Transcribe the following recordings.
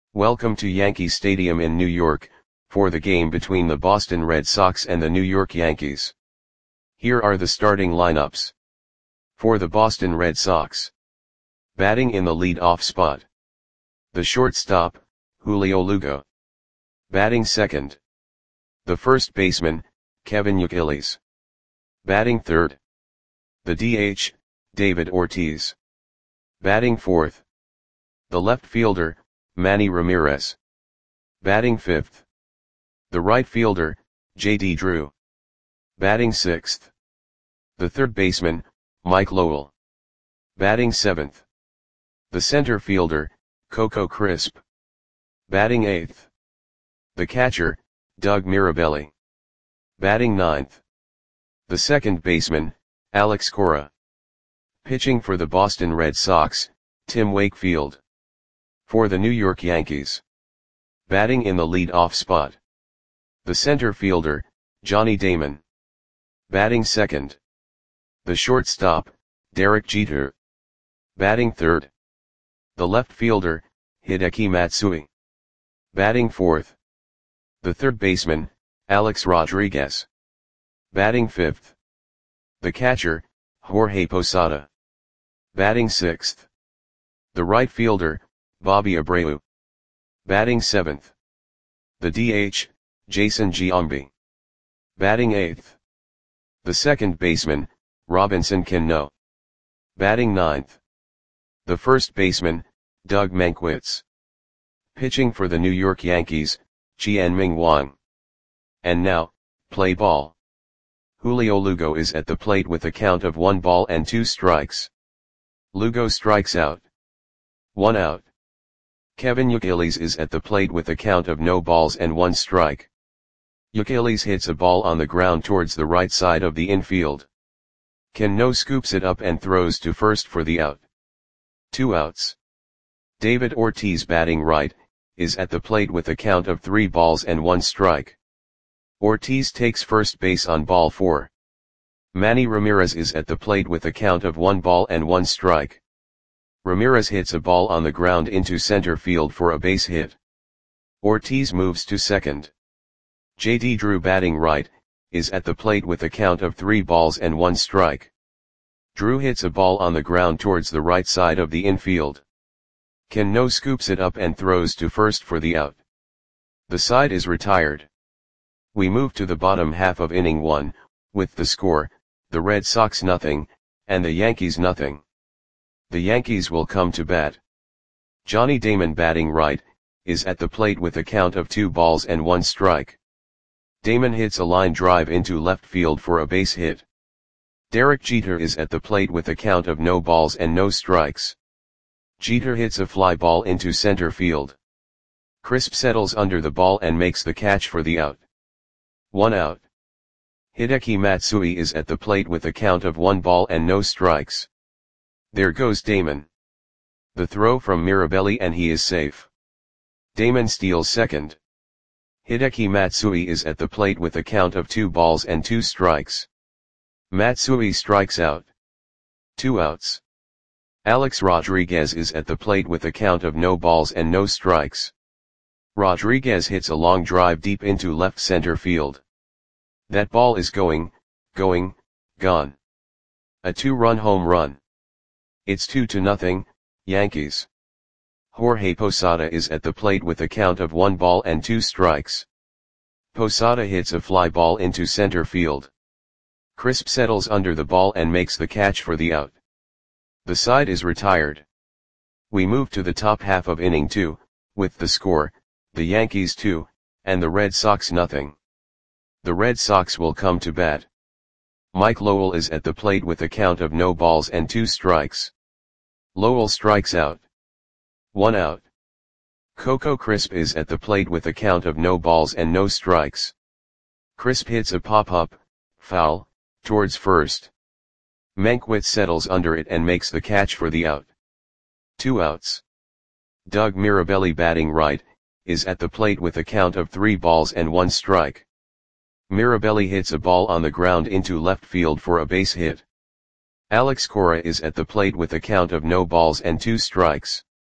Welcome to Yankee Stadium in New York, for the game between the Boston Red Sox and the New York Yankees. Here are the starting lineups. For the Boston Red Sox. Batting in the lead-off spot. The shortstop, Julio Lugo. Batting second. The first baseman, Kevin Youkilis. Batting third. The DH, David Ortiz. Batting fourth. The left fielder, Manny Ramirez. Batting fifth. The right fielder, J.D. Drew. Batting sixth. The third baseman, Mike Lowell. Batting seventh. The center fielder, Coco Crisp. Batting eighth. The catcher, Doug Mirabelli. Batting ninth. The second baseman, Alex Cora. Pitching for the Boston Red Sox, Tim Wakefield. For the New York Yankees. Batting in the lead-off spot. The center fielder, Johnny Damon. Batting second. The shortstop, Derek Jeter. Batting third. The left fielder, Hideki Matsui. Batting fourth. The third baseman, Alex Rodriguez. Batting fifth. The catcher, Jorge Posada. Batting sixth. The right fielder, Bobby Abreu. Batting seventh. The DH, Jason Giambi. Batting eighth. The second baseman, Robinson Cano. Batting ninth. The first baseman, Doug Mankiewicz. Pitching for the New York Yankees, Chien-Ming Wang. And now, play ball. Julio Lugo is at the plate with a count of 1 ball and 2 strikes. Lugo strikes out. 1 out. Kevin Youkilis is at the plate with a count of no balls and 1 strike. Youkilis hits a ball on the ground towards the right side of the infield. Cano scoops it up and throws to first for the out. 2 outs. David Ortiz, batting right, is at the plate with a count of 3 balls and 1 strike. Ortiz takes first base on ball 4. Manny Ramirez is at the plate with a count of 1 ball and 1 strike. Ramirez hits a ball on the ground into center field for a base hit. Ortiz moves to second. J.D. Drew, batting right, is at the plate with a count of 3 balls and 1 strike. Drew hits a ball on the ground towards the right side of the infield. Cano scoops it up and throws to first for the out. The side is retired. We move to the bottom half of inning 1, with the score, the Red Sox 0, and the Yankees 0. The Yankees will come to bat. Johnny Damon, batting right, is at the plate with a count of 2 balls and 1 strike. Damon hits a line drive into left field for a base hit. Derek Jeter is at the plate with a count of no balls and no strikes. Jeter hits a fly ball into center field. Crisp settles under the ball and makes the catch for the out. 1 out. Hideki Matsui is at the plate with a count of 1 ball and no strikes. There goes Damon. The throw from Mirabelli and he is safe. Damon steals second. Hideki Matsui is at the plate with a count of 2 balls and 2 strikes. Matsui strikes out. 2 outs. Alex Rodriguez is at the plate with a count of no balls and no strikes. Rodriguez hits a long drive deep into left center field. That ball is gone. A 2-run home run. It's 2-0, Yankees. Jorge Posada is at the plate with a count of 1 ball and 2 strikes. Posada hits a fly ball into center field. Crisp settles under the ball and makes the catch for the out. The side is retired. We move to the top half of inning 2, with the score, the Yankees 2, and the Red Sox 0. The Red Sox will come to bat. Mike Lowell is at the plate with a count of no balls and 2 strikes. Lowell strikes out. 1 out. Coco Crisp is at the plate with a count of no balls and no strikes. Crisp hits a pop-up, foul, towards first. Mankiewicz settles under it and makes the catch for the out. 2 outs. Doug Mirabelli, batting right, is at the plate with a count of 3 balls and 1 strike. Mirabelli hits a ball on the ground into left field for a base hit. Alex Cora is at the plate with a count of no balls and 2 strikes.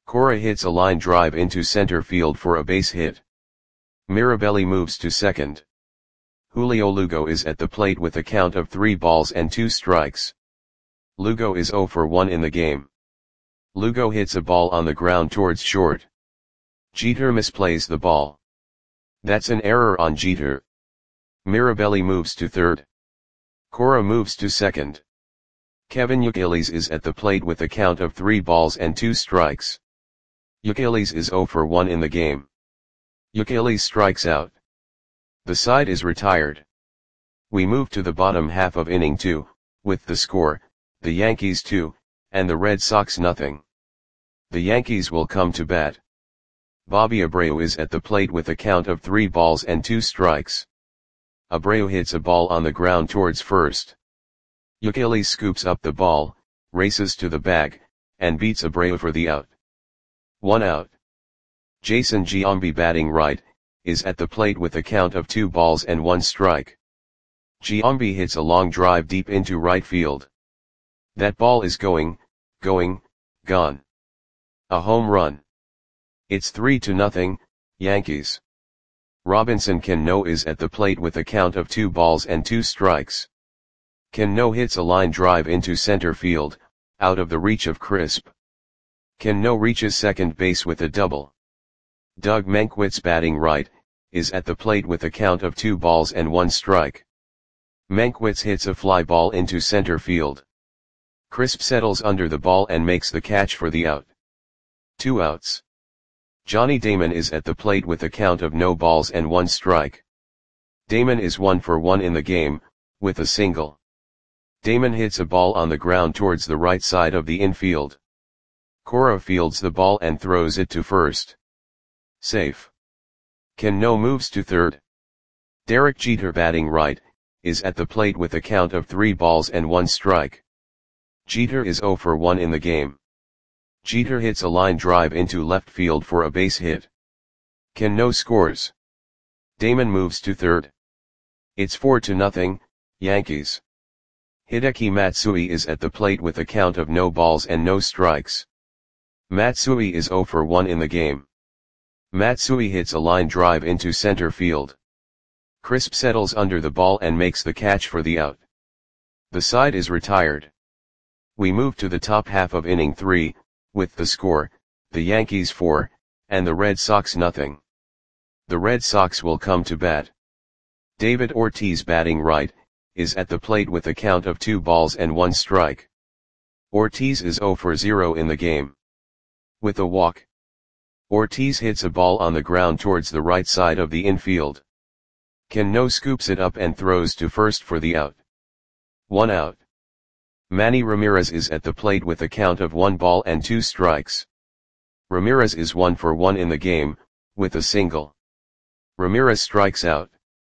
Cora hits a line drive into center field for a base hit. Mirabelli moves to second. Julio Lugo is at the plate with a count of 3 balls and 2 strikes. Lugo is 0 for 1 in the game. Lugo hits a ball on the ground towards short. Jeter misplays the ball. That's an error on Jeter. Mirabelli moves to third. Cora moves to second. Kevin Youkilis is at the plate with a count of 3 balls and 2 strikes. Youkilis is 0 for 1 in the game. Youkilis strikes out. The side is retired. We move to the bottom half of inning 2, with the score, the Yankees 2, and the Red Sox nothing. The Yankees will come to bat. Bobby Abreu is at the plate with a count of 3 balls and 2 strikes. Abreu hits a ball on the ground towards first. Youkilis scoops up the ball, races to the bag, and beats Abreu for the out. 1 out. Jason Giambi, batting right, is at the plate with a count of 2 balls and 1 strike. Giambi hits a long drive deep into right field. That ball is gone. A home run. It's 3-0, Yankees. Robinson Cano is at the plate with a count of 2 balls and 2 strikes. Cano hits a line drive into center field, out of the reach of Crisp. Cano reaches second base with a double. Doug Mankiewicz, batting right, is at the plate with a count of 2 balls and 1 strike. Mankiewicz hits a fly ball into center field. Crisp settles under the ball and makes the catch for the out. 2 outs. Johnny Damon is at the plate with a count of no balls and 1 strike. Damon is 1 for 1 in the game, with a single. Damon hits a ball on the ground towards the right side of the infield. Cora fields the ball and throws it to first. Safe. Cano moves to third. Derek Jeter, batting right, is at the plate with a count of 3 balls and 1 strike. Jeter is 0 for 1 in the game. Jeter hits a line drive into left field for a base hit. Cano scores. Damon moves to third. It's 4-0, Yankees. Hideki Matsui is at the plate with a count of no balls and no strikes. Matsui is 0 for 1 in the game. Matsui hits a line drive into center field. Crisp settles under the ball and makes the catch for the out. The side is retired. We move to the top half of inning 3, with the score, the Yankees 4, and the Red Sox nothing. The Red Sox will come to bat. David Ortiz, batting right, is at the plate with a count of 2 balls and 1 strike. Ortiz is 0 for 0 in the game. With a walk. Ortiz hits a ball on the ground towards the right side of the infield. Cano scoops it up and throws to first for the out. 1 out. Manny Ramirez is at the plate with a count of 1 ball and 2 strikes. Ramirez is 1 for 1 in the game, with a single. Ramirez strikes out.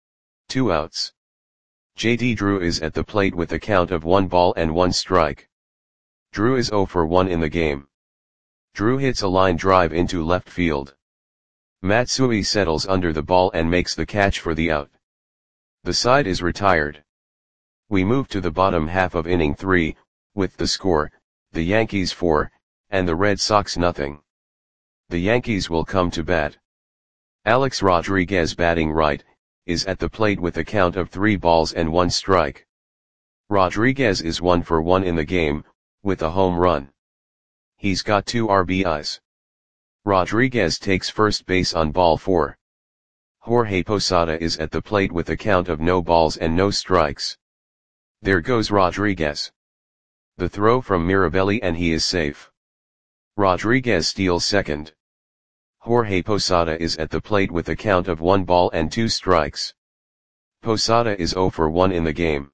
2 outs. J.D. Drew is at the plate with a count of 1 ball and 1 strike. Drew is 0 for 1 in the game. Drew hits a line drive into left field. Matsui settles under the ball and makes the catch for the out. The side is retired. We move to the bottom half of inning 3, with the score, the Yankees 4, and the Red Sox nothing. The Yankees will come to bat. Alex Rodriguez, batting right, is at the plate with a count of 3 balls and 1 strike. Rodriguez is 1 for 1 in the game, with a home run. He's got 2 RBIs. Rodriguez takes first base on ball 4. Jorge Posada is at the plate with a count of no balls and no strikes. There goes Rodriguez. The throw from Mirabelli and he is safe. Rodriguez steals second. Jorge Posada is at the plate with a count of 1 ball and 2 strikes. Posada is 0 for 1 in the game.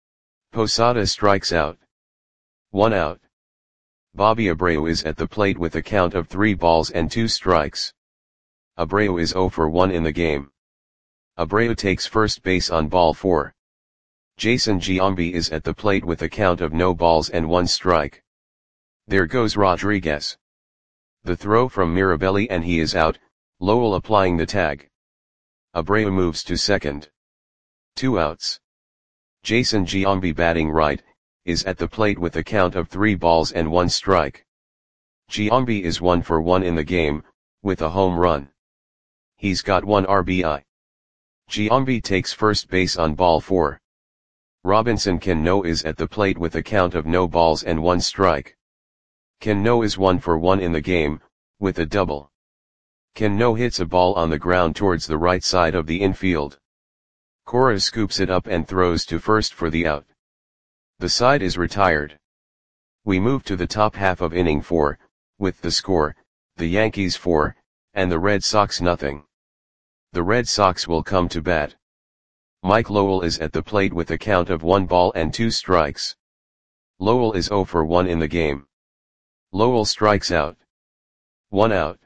Posada strikes out. 1 out. Bobby Abreu is at the plate with a count of 3 balls and 2 strikes. Abreu is 0 for 1 in the game. Abreu takes first base on ball 4. Jason Giambi is at the plate with a count of no balls and 1 strike. There goes Rodriguez. The throw from Mirabelli and he is out, Lowell applying the tag. Abreu moves to second. 2 outs. Jason Giambi, batting right, is at the plate with a count of 3 balls and 1 strike. Giambi is 1 for 1 in the game, with a home run. He's got 1 RBI. Giambi takes first base on ball 4. Robinson Cano is at the plate with a count of no balls and 1 strike. Cano is 1 for 1 in the game, with a double. Cano hits a ball on the ground towards the right side of the infield. Cora scoops it up and throws to first for the out. The side is retired. We move to the top half of inning 4, with the score, the Yankees 4, and the Red Sox nothing. The Red Sox will come to bat. Mike Lowell is at the plate with a count of 1 ball and 2 strikes. Lowell is 0 for 1 in the game. Lowell strikes out. 1 out.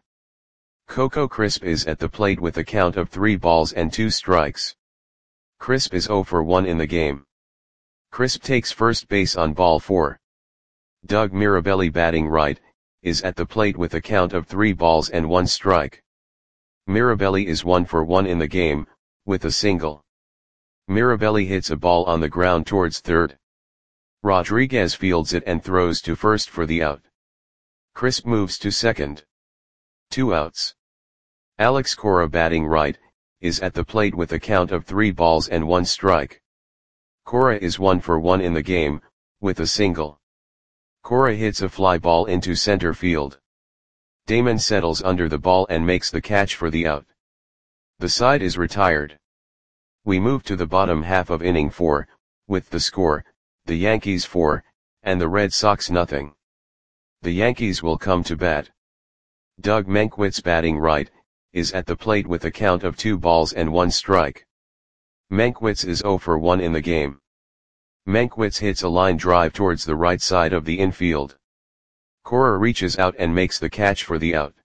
Coco Crisp is at the plate with a count of 3 balls and 2 strikes. Crisp is 0 for 1 in the game. Crisp takes first base on ball 4. Doug Mirabelli, batting right, is at the plate with a count of 3 balls and 1 strike. Mirabelli is 1 for 1 in the game, with a single. Mirabelli hits a ball on the ground towards third. Rodriguez fields it and throws to first for the out. Crisp moves to second. 2 outs. Alex Cora, batting right, is at the plate with a count of 3 balls and 1 strike. Cora is 1 for 1 in the game, with a single. Cora hits a fly ball into center field. Damon settles under the ball and makes the catch for the out. The side is retired. We move to the bottom half of inning 4, with the score, the Yankees 4, and the Red Sox nothing. The Yankees will come to bat. Doug Mankiewicz, batting right, is at the plate with a count of 2 balls and 1 strike. Mankiewicz is 0 for 1 in the game. Mankiewicz hits a line drive towards the right side of the infield. Cora reaches out and makes the catch for the out.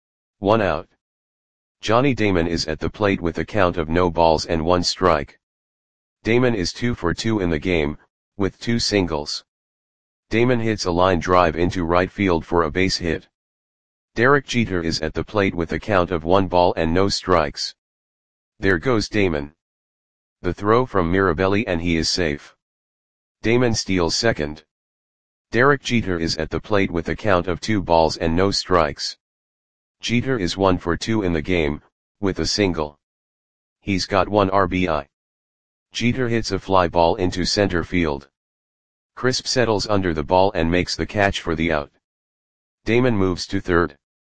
1 out. Johnny Damon is at the plate with a count of no balls and 1 strike. Damon is 2 for 2 in the game, with 2 singles. Damon hits a line drive into right field for a base hit. Derek Jeter is at the plate with a count of 1 ball and no strikes. There goes Damon. The throw from Mirabelli and he is safe. Damon steals second. Derek Jeter is at the plate with a count of 2 balls and no strikes. Jeter is 1 for 2 in the game, with a single. He's got 1 RBI. Jeter hits a fly ball into center field. Crisp settles under the ball and makes the catch for the out. Damon moves to third.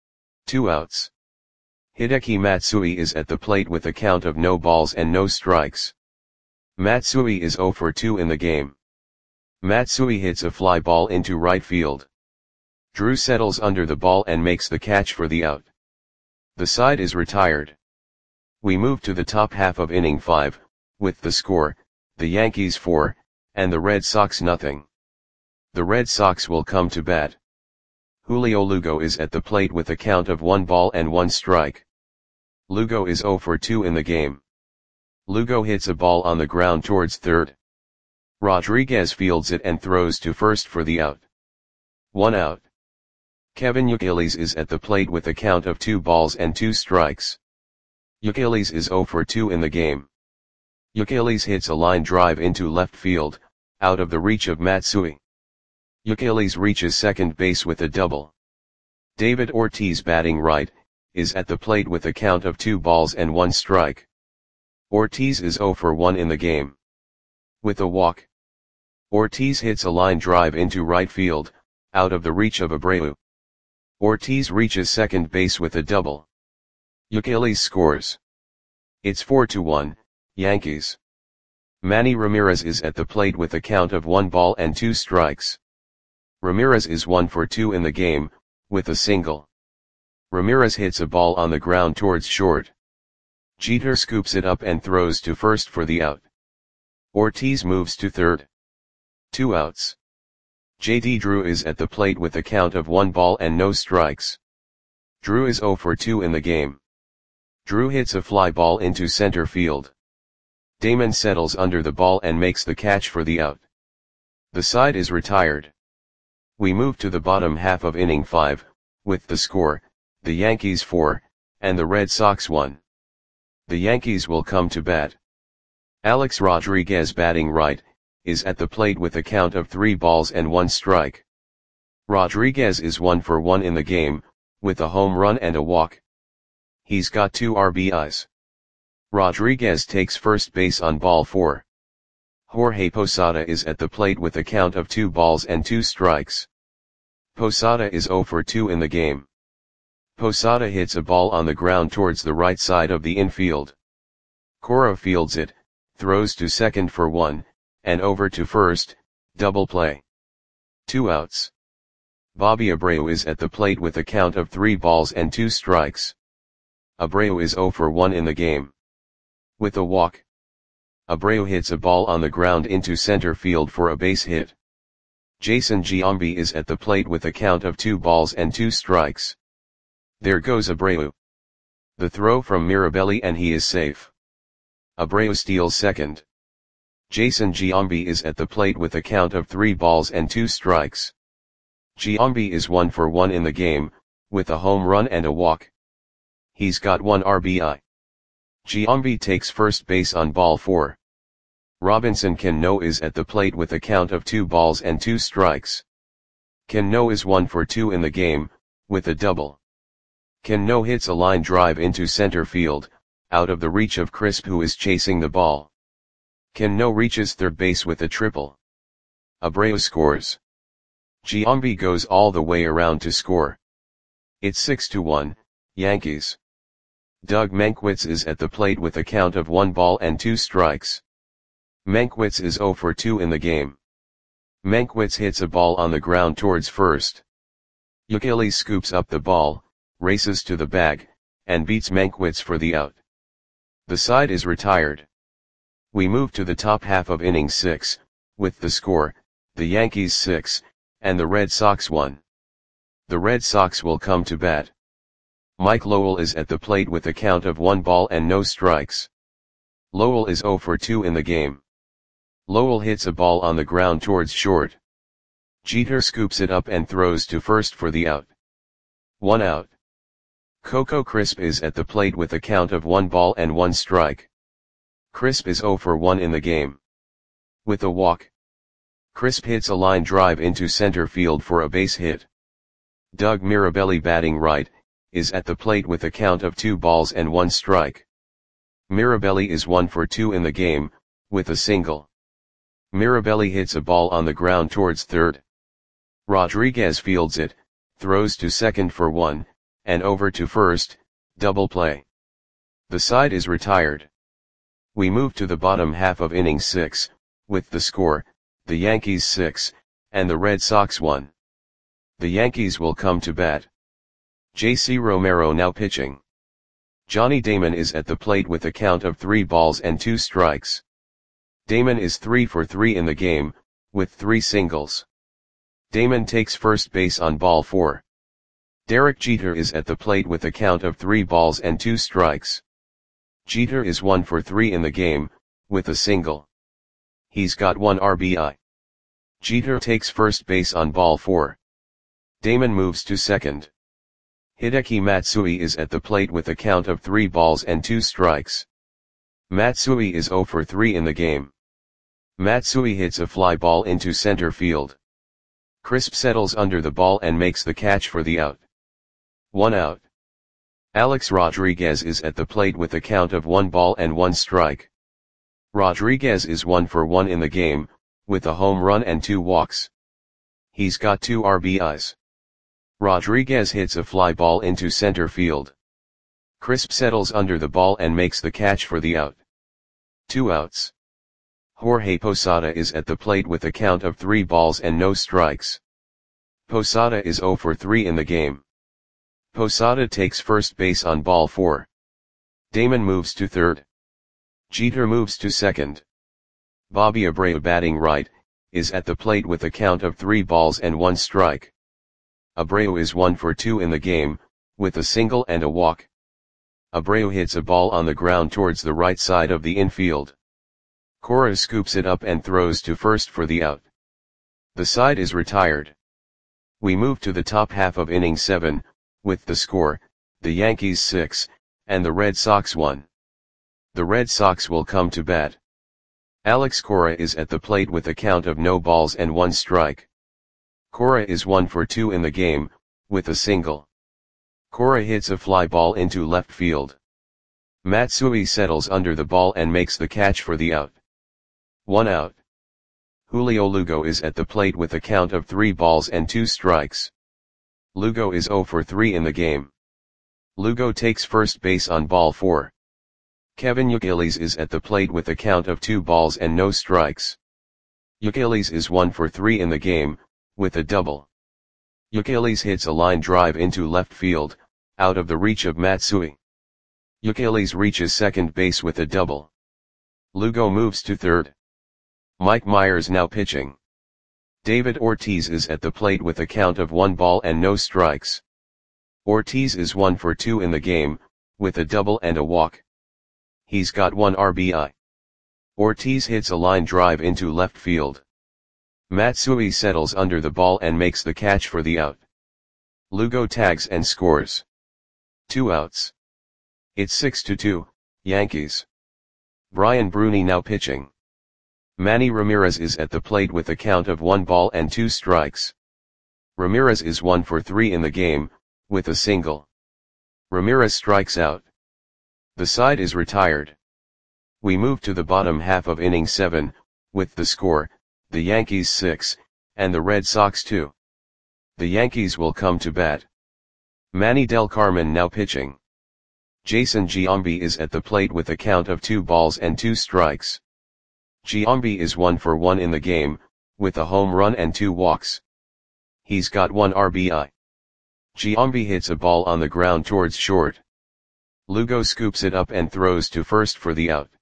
2 outs. Hideki Matsui is at the plate with a count of no balls and no strikes. Matsui is 0 for 2 in the game. Matsui hits a fly ball into right field. Drew settles under the ball and makes the catch for the out. The side is retired. We move to the top half of inning 5, with the score, the Yankees 4, and the Red Sox nothing. The Red Sox will come to bat. Julio Lugo is at the plate with a count of 1 ball and 1 strike. Lugo is 0 for 2 in the game. Lugo hits a ball on the ground towards third. Rodriguez fields it and throws to first for the out. 1 out. Kevin Youkilis is at the plate with a count of 2 balls and 2 strikes. Youkilis is 0 for 2 in the game. Youkilis hits a line drive into left field, out of the reach of Matsui. Youkilis reaches second base with a double. David Ortiz, batting right, is at the plate with a count of 2 balls and 1 strike. Ortiz is 0 for 1 in the game. With a walk. Ortiz hits a line drive into right field, out of the reach of Abreu. Ortiz reaches second base with a double. Youkilis scores. It's 4-1, Yankees. Manny Ramirez is at the plate with a count of 1 ball and 2 strikes. Ramirez is 1 for 2 in the game, with a single. Ramirez hits a ball on the ground towards short. Jeter scoops it up and throws to first for the out. Ortiz moves to third. 2 outs. J.D. Drew is at the plate with a count of 1 ball and no strikes. Drew is 0 for 2 in the game. Drew hits a fly ball into center field. Damon settles under the ball and makes the catch for the out. The side is retired. We move to the bottom half of inning 5, with the score, the Yankees 4, and the Red Sox 1. The Yankees will come to bat. Alex Rodriguez, batting right, is at the plate with a count of 3 balls and 1 strike. Rodriguez is 1 for 1 in the game, with a home run and a walk. He's got 2 RBIs. Rodriguez takes first base on ball 4. Jorge Posada is at the plate with a count of 2 balls and 2 strikes. Posada is 0 for 2 in the game. Posada hits a ball on the ground towards the right side of the infield. Cora fields it, throws to second for 1, and over to first, double play. 2 outs. Bobby Abreu is at the plate with a count of 3 balls and 2 strikes. Abreu is 0 for 1 in the game. With a walk. Abreu hits a ball on the ground into center field for a base hit. Jason Giambi is at the plate with a count of 2 balls and 2 strikes. There goes Abreu. The throw from Mirabelli and he is safe. Abreu steals second. Jason Giambi is at the plate with a count of 3 balls and 2 strikes. Giambi is 1 for 1 in the game, with a home run and a walk. He's got 1 RBI. Giambi takes first base on ball 4. Robinson Cano is at the plate with a count of 2 balls and 2 strikes. Cano is 1 for 2 in the game, with a double. Cano hits a line drive into center field, out of the reach of Crisp who is chasing the ball. Cano reaches third base with a triple. Abreu scores. Giambi goes all the way around to score. It's 6-1, Yankees. Doug Mankiewicz is at the plate with a count of 1 ball and 2 strikes. Mankiewicz is 0 for 2 in the game. Mankiewicz hits a ball on the ground towards first. Ukele scoops up the ball, races to the bag, and beats Mankiewicz for the out. The side is retired. We move to the top half of inning 6, with the score, the Yankees 6, and the Red Sox 1. The Red Sox will come to bat. Mike Lowell is at the plate with a count of 1 ball and no strikes. Lowell is 0 for 2 in the game. Lowell hits a ball on the ground towards short. Jeter scoops it up and throws to first for the out. 1 out. Coco Crisp is at the plate with a count of 1 ball and 1 strike. Crisp is 0 for 1 in the game. With a walk. Crisp hits a line drive into center field for a base hit. Doug Mirabelli, batting right, is at the plate with a count of 2 balls and 1 strike. Mirabelli is 1 for 2 in the game, with a single. Mirabelli hits a ball on the ground towards third. Rodriguez fields it, throws to second for 1, and over to first, double play. The side is retired. We move to the bottom half of inning 6, with the score, the Yankees 6, and the Red Sox 1. The Yankees will come to bat. J.C. Romero now pitching. Johnny Damon is at the plate with a count of 3 balls and 2 strikes. Damon is 3 for 3 in the game, with 3 singles. Damon takes first base on ball 4. Derek Jeter is at the plate with a count of 3 balls and 2 strikes. Jeter is 1 for 3 in the game, with a single. He's got 1 RBI. Jeter takes first base on ball 4. Damon moves to second. Hideki Matsui is at the plate with a count of 3 balls and 2 strikes. Matsui is 0 for 3 in the game. Matsui hits a fly ball into center field. Crisp settles under the ball and makes the catch for the out. 1 out. Alex Rodriguez is at the plate with a count of 1 ball and 1 strike. Rodriguez is 1 for 1 in the game, with a home run and 2 walks. He's got 2 RBIs. Rodriguez hits a fly ball into center field. Crisp settles under the ball and makes the catch for the out. 2 outs. Jorge Posada is at the plate with a count of 3 balls and no strikes. Posada is 0 for 3 in the game. Posada takes first base on ball 4. Damon moves to third. Jeter moves to second. Bobby Abreu, batting right, is at the plate with a count of 3 balls and 1 strike. Abreu is 1 for 2 in the game, with a single and a walk. Abreu hits a ball on the ground towards the right side of the infield. Cora scoops it up and throws to first for the out. The side is retired. We move to the top half of inning 7, with the score, the Yankees 6, and the Red Sox 1. The Red Sox will come to bat. Alex Cora is at the plate with a count of no balls and 1 strike. Cora is 1 for 2 in the game, with a single. Cora hits a fly ball into left field. Matsui settles under the ball and makes the catch for the out. 1 out. Julio Lugo is at the plate with a count of 3 balls and 2 strikes. Lugo is 0 for 3 in the game. Lugo takes first base on ball 4. Kevin Youkilis is at the plate with a count of 2 balls and no strikes. Youkilis is 1 for 3 in the game, with a double. Youkilis hits a line drive into left field, out of the reach of Matsui. Youkilis reaches second base with a double. Lugo moves to third. Mike Myers now pitching. David Ortiz is at the plate with a count of 1 ball and no strikes. Ortiz is 1 for 2 in the game, with a double and a walk. He's got 1 RBI. Ortiz hits a line drive into left field. Matsui settles under the ball and makes the catch for the out. Lugo tags and scores. 2 outs. It's 6-2, Yankees. Brian Bruni now pitching. Manny Ramirez is at the plate with a count of 1 ball and 2 strikes. Ramirez is 1 for 3 in the game, with a single. Ramirez strikes out. The side is retired. We move to the bottom half of inning 7, with the score, the Yankees 6, and the Red Sox 2. The Yankees will come to bat. Manny Del Carmen now pitching. Jason Giambi is at the plate with a count of 2 balls and 2 strikes. Giambi is 1 for 1 in the game, with a home run and 2 walks. He's got 1 RBI. Giambi hits a ball on the ground towards short. Lugo scoops it up and throws to first for the out.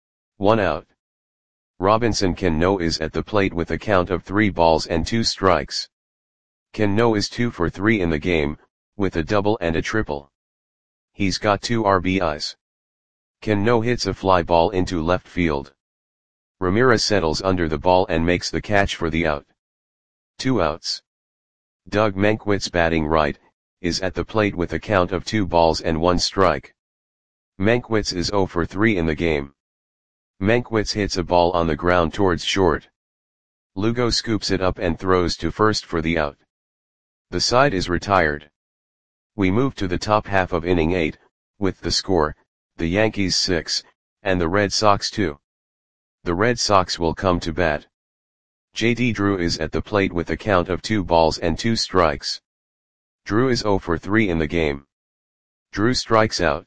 1 out. Robinson Cano is at the plate with a count of 3 balls and 2 strikes. Cano is 2 for 3 in the game, with a double and a triple. He's got 2 RBIs. Cano hits a fly ball into left field. Ramirez settles under the ball and makes the catch for the out. 2 outs. Doug Mankiewicz batting right, is at the plate with a count of 2 balls and 1 strike. Mankiewicz is 0 for 3 in the game. Mankiewicz hits a ball on the ground towards short. Lugo scoops it up and throws to first for the out. The side is retired. We move to the top half of inning 8, with the score, the Yankees 6, and the Red Sox 2. The Red Sox will come to bat. J.D. Drew is at the plate with a count of 2 balls and 2 strikes. Drew is 0 for 3 in the game. Drew strikes out.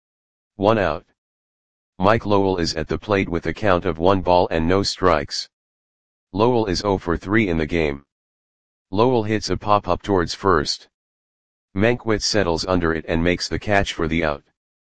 1 out. Mike Lowell is at the plate with a count of 1 ball and no strikes. Lowell is 0 for 3 in the game. Lowell hits a pop-up towards first. Mankiewicz settles under it and makes the catch for the out.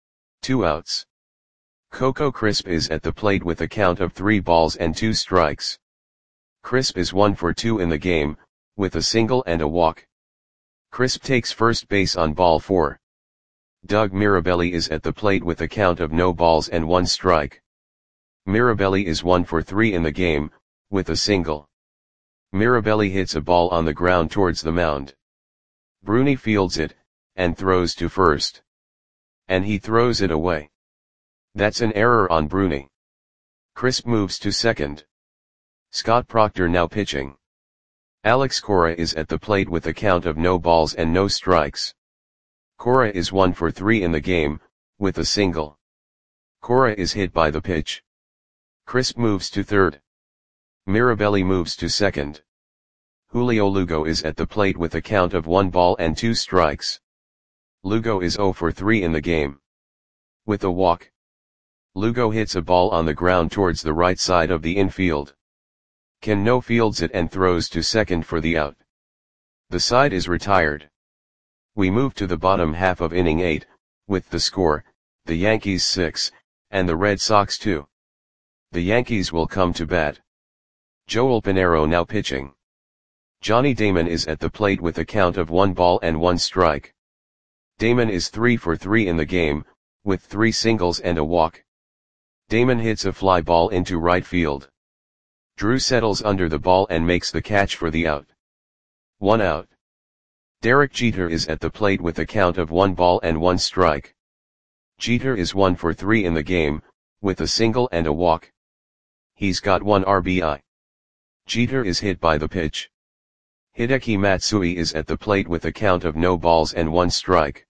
2 outs. Coco Crisp is at the plate with a count of 3 balls and 2 strikes. Crisp is 1 for 2 in the game, with a single and a walk. Crisp takes first base on ball 4. Doug Mirabelli is at the plate with a count of no balls and 1 strike. Mirabelli is 1 for 3 in the game, with a single. Mirabelli hits a ball on the ground towards the mound. Bruni fields it, and throws to first. And he throws it away. That's an error on Bruni. Crisp moves to second. Scott Proctor now pitching. Alex Cora is at the plate with a count of no balls and no strikes. Cora is 1 for 3 in the game, with a single. Cora is hit by the pitch. Crisp moves to third. Mirabelli moves to second. Julio Lugo is at the plate with a count of 1 ball and 2 strikes. Lugo is 0 for 3 in the game. With a walk. Lugo hits a ball on the ground towards the right side of the infield. Cano fields it and throws to second for the out. The side is retired. We move to the bottom half of inning 8, with the score, the Yankees 6, and the Red Sox 2. The Yankees will come to bat. Joel Pinheiro now pitching. Johnny Damon is at the plate with a count of 1 ball and 1 strike. Damon is 3 for 3 in the game, with 3 singles and a walk. Damon hits a fly ball into right field. Drew settles under the ball and makes the catch for the out. 1 out. Derek Jeter is at the plate with a count of 1 ball and 1 strike. Jeter is 1 for 3 in the game, with a single and a walk. He's got 1 RBI. Jeter is hit by the pitch. Hideki Matsui is at the plate with a count of no balls and 1 strike.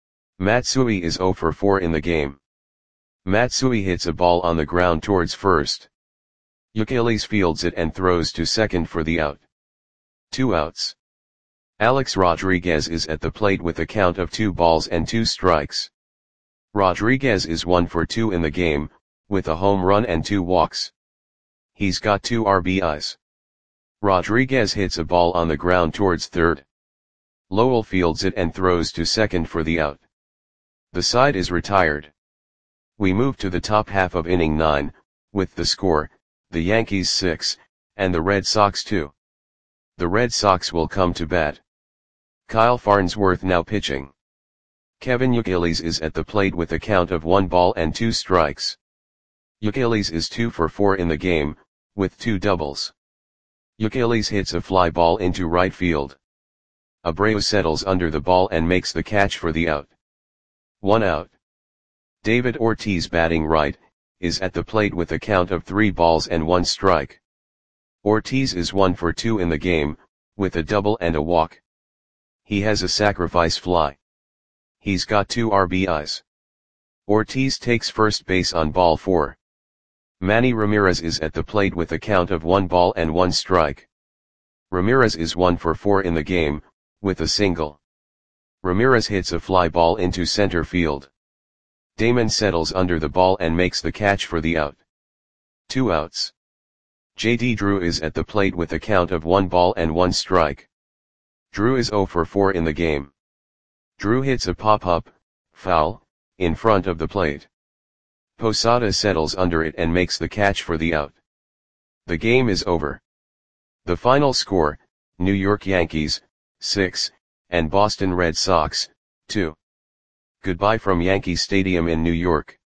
Matsui is 0 for 4 in the game. Matsui hits a ball on the ground towards first. Youkilis fields it and throws to second for the out. 2 outs. Alex Rodriguez is at the plate with a count of 2 balls and 2 strikes. Rodriguez is 1 for 2 in the game, with a home run and 2 walks. He's got 2 RBIs. Rodriguez hits a ball on the ground towards third. Lowell fields it and throws to second for the out. The side is retired. We move to the top half of inning 9, with the score, the Yankees 6, and the Red Sox 2. The Red Sox will come to bat. Kyle Farnsworth now pitching. Kevin Youkilis is at the plate with a count of 1 ball and 2 strikes. Youkilis is 2 for 4 in the game, with 2 doubles. Youkilis hits a fly ball into right field. Abreu settles under the ball and makes the catch for the out. 1 out. David Ortiz batting right, is at the plate with a count of 3 balls and 1 strike. Ortiz is 1 for 2 in the game, with a double and a walk. He has a sacrifice fly. He's got 2 RBIs. Ortiz takes first base on ball 4. Manny Ramirez is at the plate with a count of 1 ball and 1 strike. Ramirez is 1 for 4 in the game, with a single. Ramirez hits a fly ball into center field. Damon settles under the ball and makes the catch for the out. 2 outs. J.D. Drew is at the plate with a count of 1 ball and 1 strike. Drew is 0 for 4 in the game. Drew hits a pop-up, foul, in front of the plate. Posada settles under it and makes the catch for the out. The game is over. The final score, New York Yankees, 6, and Boston Red Sox, 2. Goodbye from Yankee Stadium in New York.